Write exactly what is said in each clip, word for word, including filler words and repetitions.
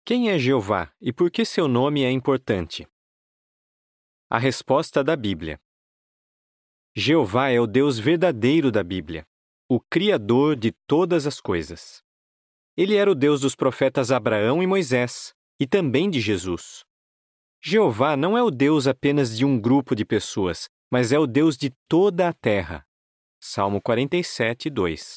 Quem é Jeová e por que seu nome é importante? A resposta da Bíblia. Jeová é o Deus verdadeiro da Bíblia, o Criador de todas as coisas. Ele era o Deus dos profetas Abraão e Moisés, e também de Jesus. Jeová não é o Deus apenas de um grupo de pessoas, mas é o Deus de toda a terra. Salmo quarenta e sete, dois.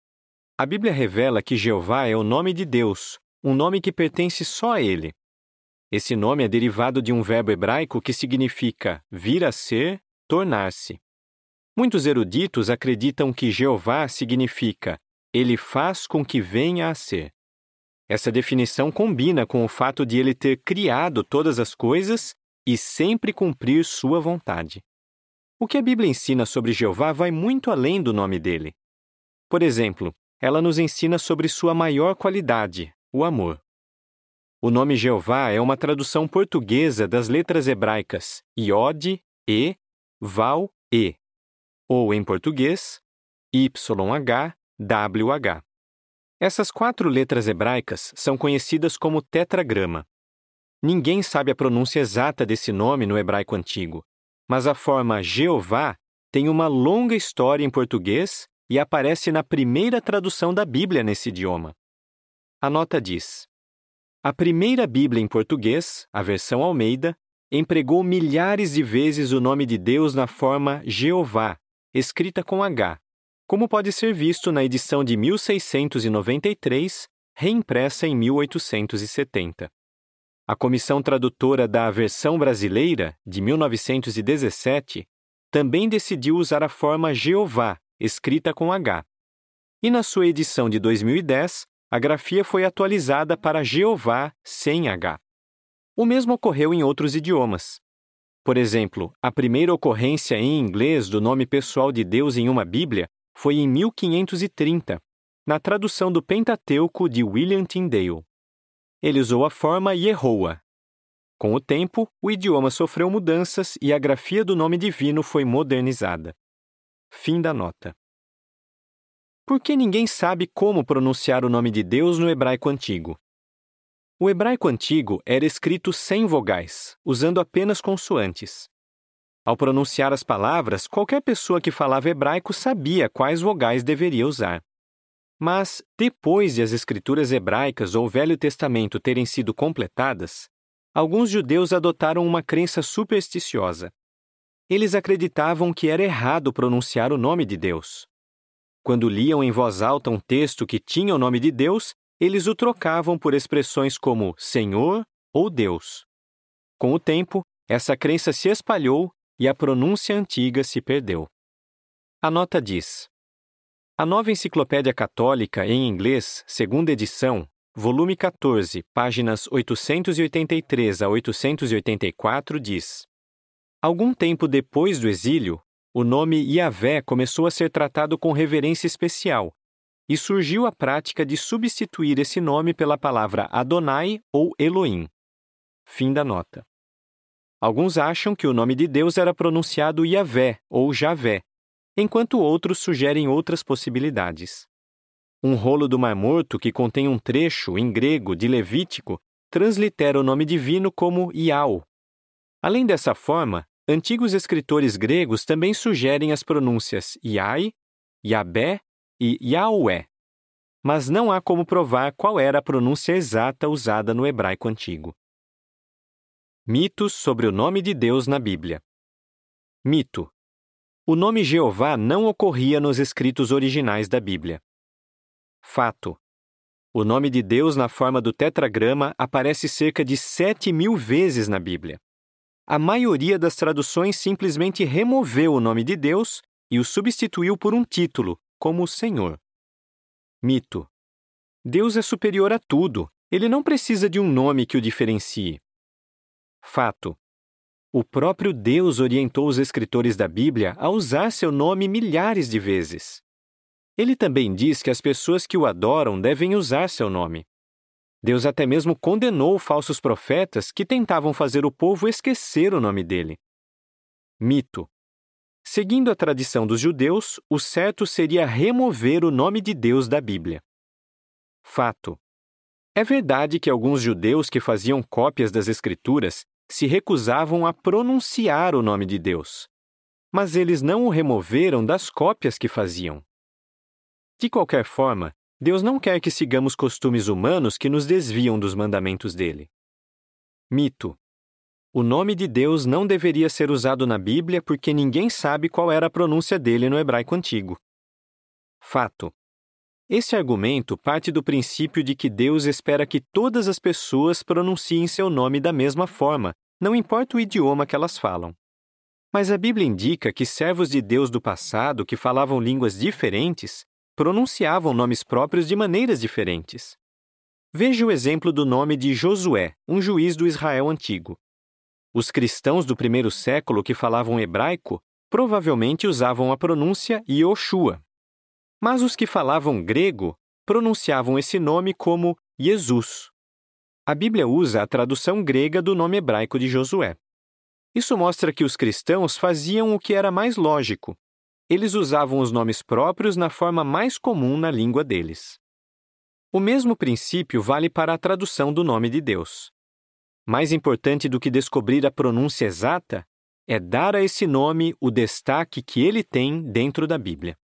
A Bíblia revela que Jeová é o nome de Deus, um nome que pertence só a Ele. Esse nome é derivado de um verbo hebraico que significa vir a ser, tornar-se. Muitos eruditos acreditam que Jeová significa Ele faz com que venha a ser. Essa definição combina com o fato de Ele ter criado todas as coisas e sempre cumprir sua vontade. O que a Bíblia ensina sobre Jeová vai muito além do nome dele. Por exemplo, ela nos ensina sobre sua maior qualidade, o amor. O nome Jeová é uma tradução portuguesa das letras hebraicas Iod, E, Val, E, ou em português, Y H, W H. Essas quatro letras hebraicas são conhecidas como tetragrama. Ninguém sabe a pronúncia exata desse nome no hebraico antigo, mas a forma Jeová tem uma longa história em português e aparece na primeira tradução da Bíblia nesse idioma. A nota diz: a primeira Bíblia em português, a versão Almeida, empregou milhares de vezes o nome de Deus na forma Jeová, escrita com H, como pode ser visto na edição de mil seiscentos e noventa e três, reimpressa em mil oitocentos e setenta. A Comissão Tradutora da Versão Brasileira, de mil novecentos e dezessete, também decidiu usar a forma Jeová, escrita com H. E na sua edição de dois mil e dez, a grafia foi atualizada para Jeová sem H. O mesmo ocorreu em outros idiomas. Por exemplo, a primeira ocorrência em inglês do nome pessoal de Deus em uma Bíblia foi em mil quinhentos e trinta, na tradução do Pentateuco de William Tyndale. Ele usou a forma Yehoah. Com o tempo, o idioma sofreu mudanças e a grafia do nome divino foi modernizada. Fim da nota. Por que ninguém sabe como pronunciar o nome de Deus no hebraico antigo? O hebraico antigo era escrito sem vogais, usando apenas consoantes. Ao pronunciar as palavras, qualquer pessoa que falava hebraico sabia quais vogais deveria usar. Mas, depois de as escrituras hebraicas ou o Velho Testamento terem sido completadas, alguns judeus adotaram uma crença supersticiosa. Eles acreditavam que era errado pronunciar o nome de Deus. Quando liam em voz alta um texto que tinha o nome de Deus, eles o trocavam por expressões como Senhor ou Deus. Com o tempo, essa crença se espalhou e a pronúncia antiga se perdeu. A nota diz: a Nova Enciclopédia Católica em Inglês, segunda edição, volume quatorze, páginas oitocentos e oitenta e três a oitocentos e oitenta e quatro, diz: algum tempo depois do exílio, o nome Yahvé começou a ser tratado com reverência especial, e surgiu a prática de substituir esse nome pela palavra Adonai ou Elohim. Fim da nota. Alguns acham que o nome de Deus era pronunciado Yahvé ou Javé, enquanto outros sugerem outras possibilidades. Um rolo do Mar Morto que contém um trecho, em grego, de Levítico, translitera o nome divino como Iau. Além dessa forma, antigos escritores gregos também sugerem as pronúncias Iai, Yabé e Yahweh, mas não há como provar qual era a pronúncia exata usada no hebraico antigo. Mitos sobre o nome de Deus na Bíblia. Mito: o nome Jeová não ocorria nos escritos originais da Bíblia. Fato: o nome de Deus na forma do tetragrama aparece cerca de sete mil vezes na Bíblia. A maioria das traduções simplesmente removeu o nome de Deus e o substituiu por um título, como Senhor. Mito: Deus é superior a tudo, ele não precisa de um nome que o diferencie. Fato: o próprio Deus orientou os escritores da Bíblia a usar seu nome milhares de vezes. Ele também diz que as pessoas que o adoram devem usar seu nome. Deus até mesmo condenou falsos profetas que tentavam fazer o povo esquecer o nome dele. Mito: seguindo a tradição dos judeus, o certo seria remover o nome de Deus da Bíblia. Fato: É verdade que alguns judeus que faziam cópias das Escrituras se recusavam a pronunciar o nome de Deus, mas eles não o removeram das cópias que faziam. De qualquer forma, Deus não quer que sigamos costumes humanos que nos desviam dos mandamentos dele. Mito: o nome de Deus não deveria ser usado na Bíblia porque ninguém sabe qual era a pronúncia dele no hebraico antigo. Fato: esse argumento parte do princípio de que Deus espera que todas as pessoas pronunciem seu nome da mesma forma, não importa o idioma que elas falam. Mas a Bíblia indica que servos de Deus do passado que falavam línguas diferentes pronunciavam nomes próprios de maneiras diferentes. Veja o exemplo do nome de Josué, um juiz do Israel antigo. Os cristãos do primeiro século que falavam hebraico provavelmente usavam a pronúncia Yoshua. Mas os que falavam grego pronunciavam esse nome como Jesus. A Bíblia usa a tradução grega do nome hebraico de Josué. Isso mostra que os cristãos faziam o que era mais lógico. Eles usavam os nomes próprios na forma mais comum na língua deles. O mesmo princípio vale para a tradução do nome de Deus. Mais importante do que descobrir a pronúncia exata é dar a esse nome o destaque que ele tem dentro da Bíblia.